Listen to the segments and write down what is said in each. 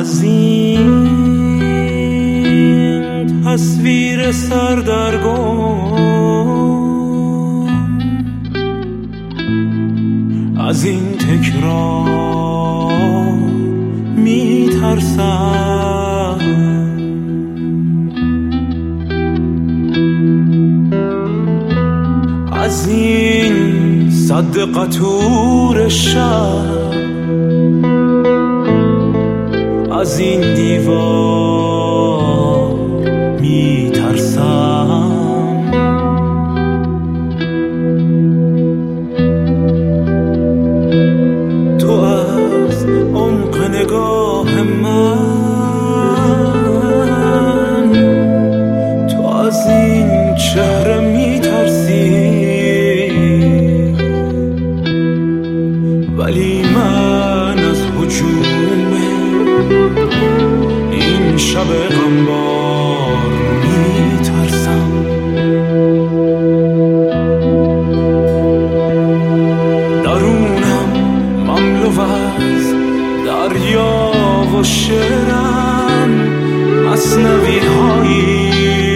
از این تصویر سردرگم، از این تکرار میترسم. از این سد قطور شب، از این دیوار میترسم. تو از عمق نگاه من، تو از این چهره میترسی، ولی من از هجوم این شب غمبار میترسم. درونم مملو از دریا و شعرم، مثنوی هایی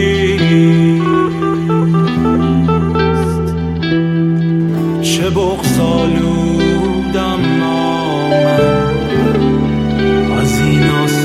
چه بغض‌آلودم من از این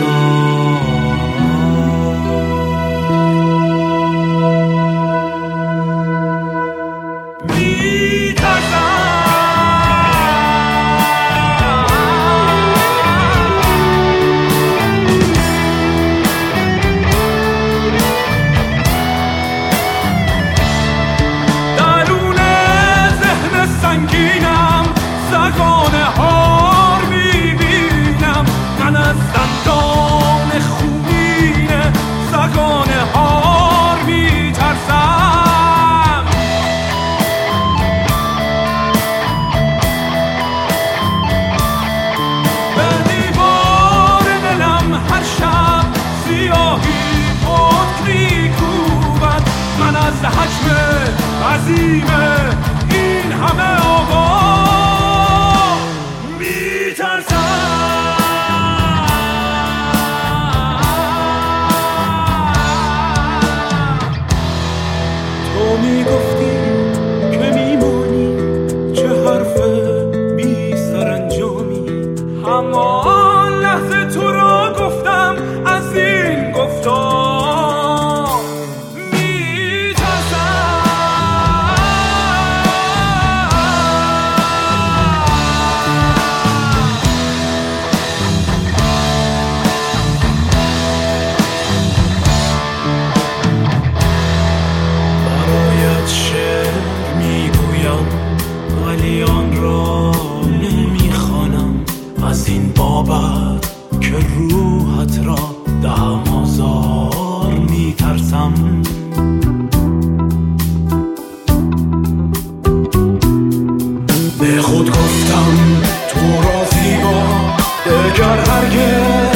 از حجم عظیم این همه آوا میترسم. تو میگفتی که میمانی، چه حرف بی سرانجامی، همان لحظه تو را گفتم از این گفتار که روحت را دهم آزار میترسم. به خود گفتم تو را زیبا دگر هرگز